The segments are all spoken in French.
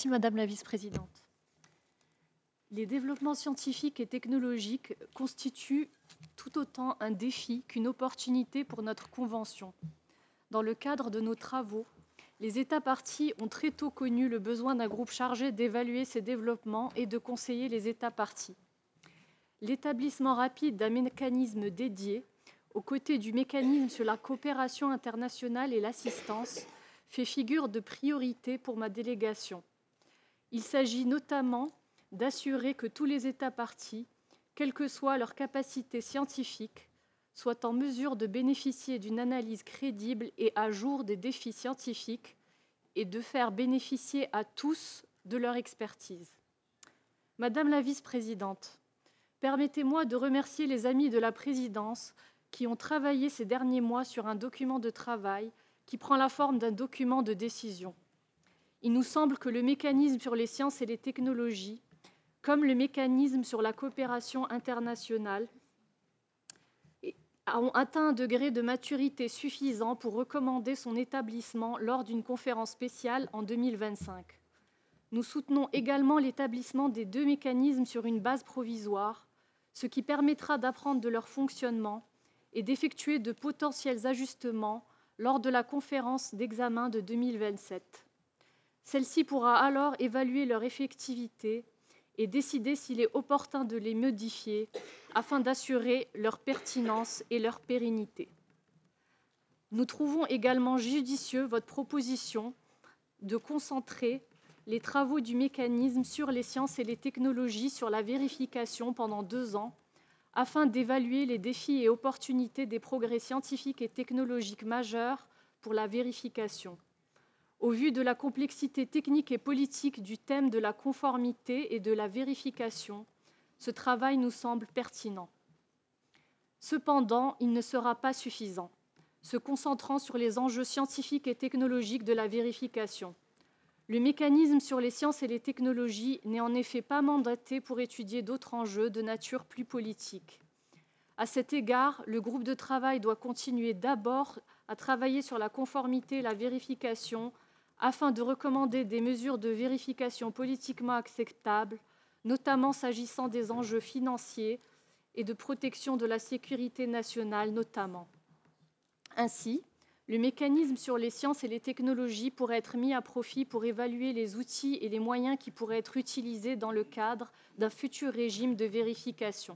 Merci Madame la vice-présidente. Les développements scientifiques et technologiques constituent tout autant un défi qu'une opportunité pour notre Convention. Dans le cadre de nos travaux, les États parties ont très tôt connu le besoin d'un groupe chargé d'évaluer ces développements et de conseiller les États parties. L'établissement rapide d'un mécanisme dédié, aux côtés du mécanisme sur la coopération internationale et l'assistance, fait figure de priorité pour ma délégation. Il s'agit notamment d'assurer que tous les États parties, quelle que soit leur capacité scientifique, soient en mesure de bénéficier d'une analyse crédible et à jour des défis scientifiques et de faire bénéficier à tous de leur expertise. Madame la vice-présidente, permettez-moi de remercier les amis de la présidence qui ont travaillé ces derniers mois sur un document de travail qui prend la forme d'un document de décision. Il nous semble que le mécanisme sur les sciences et les technologies, comme le mécanisme sur la coopération internationale, ont atteint un degré de maturité suffisant pour recommander son établissement lors d'une conférence spéciale en 2025. Nous soutenons également l'établissement des deux mécanismes sur une base provisoire, ce qui permettra d'apprendre de leur fonctionnement et d'effectuer de potentiels ajustements lors de la conférence d'examen de 2027. Celle-ci pourra alors évaluer leur effectivité et décider s'il est opportun de les modifier afin d'assurer leur pertinence et leur pérennité. Nous trouvons également judicieux votre proposition de concentrer les travaux du mécanisme sur les sciences et les technologies sur la vérification pendant 2 ans afin d'évaluer les défis et opportunités des progrès scientifiques et technologiques majeurs pour la vérification. Au vu de la complexité technique et politique du thème de la conformité et de la vérification, ce travail nous semble pertinent. Cependant, il ne sera pas suffisant, se concentrant sur les enjeux scientifiques et technologiques de la vérification. Le mécanisme sur les sciences et les technologies n'est en effet pas mandaté pour étudier d'autres enjeux de nature plus politique. À cet égard, le groupe de travail doit continuer d'abord à travailler sur la conformité et la vérification afin de recommander des mesures de vérification politiquement acceptables, notamment s'agissant des enjeux financiers et de protection de la sécurité nationale notamment. Ainsi, le mécanisme sur les sciences et les technologies pourrait être mis à profit pour évaluer les outils et les moyens qui pourraient être utilisés dans le cadre d'un futur régime de vérification.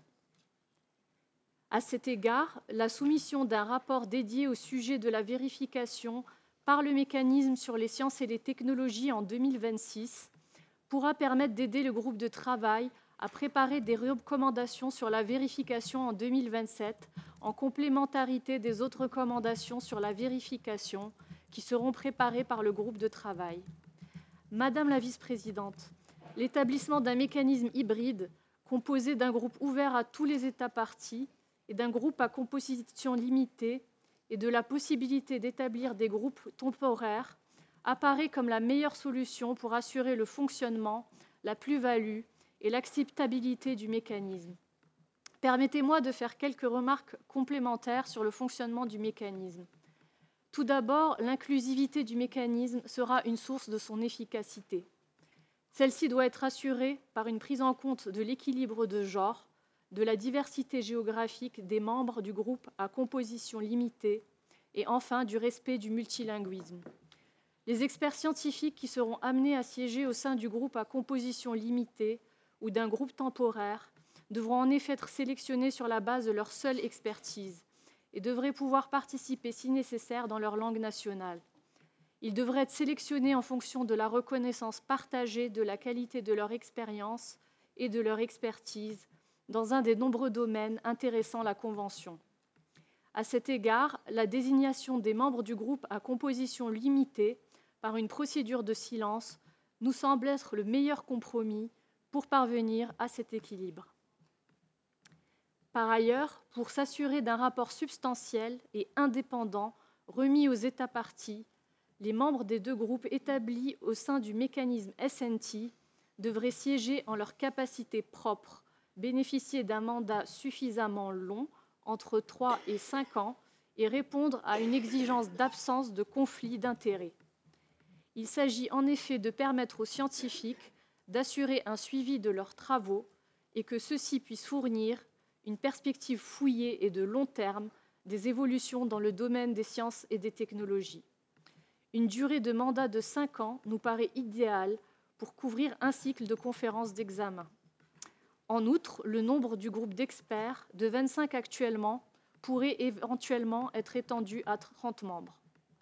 À cet égard, la soumission d'un rapport dédié au sujet de la vérification par le mécanisme sur les sciences et les technologies en 2026 pourra permettre d'aider le groupe de travail à préparer des recommandations sur la vérification en 2027 en complémentarité des autres recommandations sur la vérification qui seront préparées par le groupe de travail. Madame la vice-présidente, l'établissement d'un mécanisme hybride composé d'un groupe ouvert à tous les États parties et d'un groupe à composition limitée et de la possibilité d'établir des groupes temporaires apparaît comme la meilleure solution pour assurer le fonctionnement, la plus-value et l'acceptabilité du mécanisme. Permettez-moi de faire quelques remarques complémentaires sur le fonctionnement du mécanisme. Tout d'abord, l'inclusivité du mécanisme sera une source de son efficacité. Celle-ci doit être assurée par une prise en compte de l'équilibre de genre, de la diversité géographique des membres du groupe à composition limitée et enfin du respect du multilinguisme. Les experts scientifiques qui seront amenés à siéger au sein du groupe à composition limitée ou d'un groupe temporaire devront en effet être sélectionnés sur la base de leur seule expertise et devraient pouvoir participer si nécessaire dans leur langue nationale. Ils devraient être sélectionnés en fonction de la reconnaissance partagée de la qualité de leur expérience et de leur expertise dans un des nombreux domaines intéressant la Convention. À cet égard, la désignation des membres du groupe à composition limitée par une procédure de silence nous semble être le meilleur compromis pour parvenir à cet équilibre. Par ailleurs, pour s'assurer d'un rapport substantiel et indépendant remis aux États parties, les membres des deux groupes établis au sein du mécanisme SNT devraient siéger en leur capacité propre, bénéficier d'un mandat suffisamment long, entre 3 et 5 ans, et répondre à une exigence d'absence de conflit d'intérêts. Il s'agit en effet de permettre aux scientifiques d'assurer un suivi de leurs travaux et que ceux-ci puissent fournir une perspective fouillée et de long terme des évolutions dans le domaine des sciences et des technologies. Une durée de mandat de 5 ans nous paraît idéale pour couvrir un cycle de conférences d'examen. En outre, le nombre du groupe d'experts, de 25 actuellement, pourrait éventuellement être étendu à 30 membres.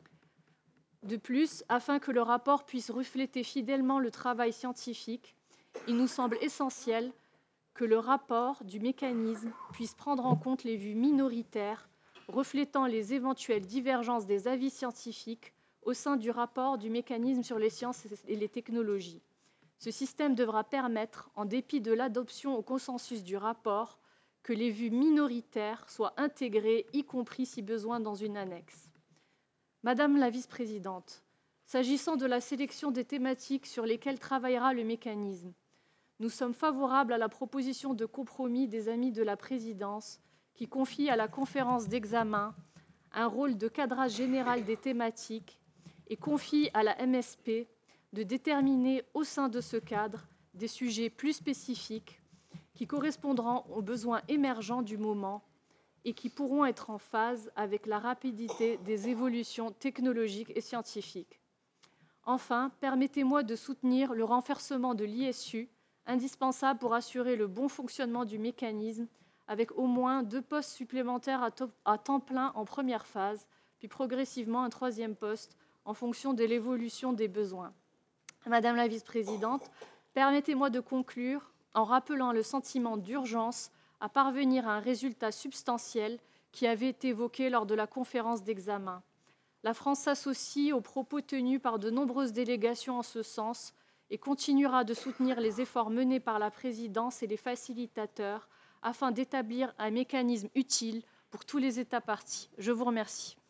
De plus, afin que le rapport puisse refléter fidèlement le travail scientifique, il nous semble essentiel que le rapport du mécanisme puisse prendre en compte les vues minoritaires reflétant les éventuelles divergences des avis scientifiques au sein du rapport du mécanisme sur les sciences et les technologies. Ce système devra permettre, en dépit de l'adoption au consensus du rapport, que les vues minoritaires soient intégrées, y compris si besoin dans une annexe. Madame la vice-présidente, s'agissant de la sélection des thématiques sur lesquelles travaillera le mécanisme, nous sommes favorables à la proposition de compromis des amis de la présidence qui confie à la conférence d'examen un rôle de cadrage général des thématiques et confie à la MSP de déterminer au sein de ce cadre des sujets plus spécifiques qui correspondront aux besoins émergents du moment et qui pourront être en phase avec la rapidité des évolutions technologiques et scientifiques. Enfin, permettez-moi de soutenir le renforcement de l'ISU, indispensable pour assurer le bon fonctionnement du mécanisme, avec au moins 2 postes supplémentaires à temps plein en première phase, puis progressivement un 3e poste en fonction de l'évolution des besoins. Madame la vice-présidente, permettez-moi de conclure en rappelant le sentiment d'urgence à parvenir à un résultat substantiel qui avait été évoqué lors de la conférence d'examen. La France s'associe aux propos tenus par de nombreuses délégations en ce sens et continuera de soutenir les efforts menés par la présidence et les facilitateurs afin d'établir un mécanisme utile pour tous les États parties. Je vous remercie.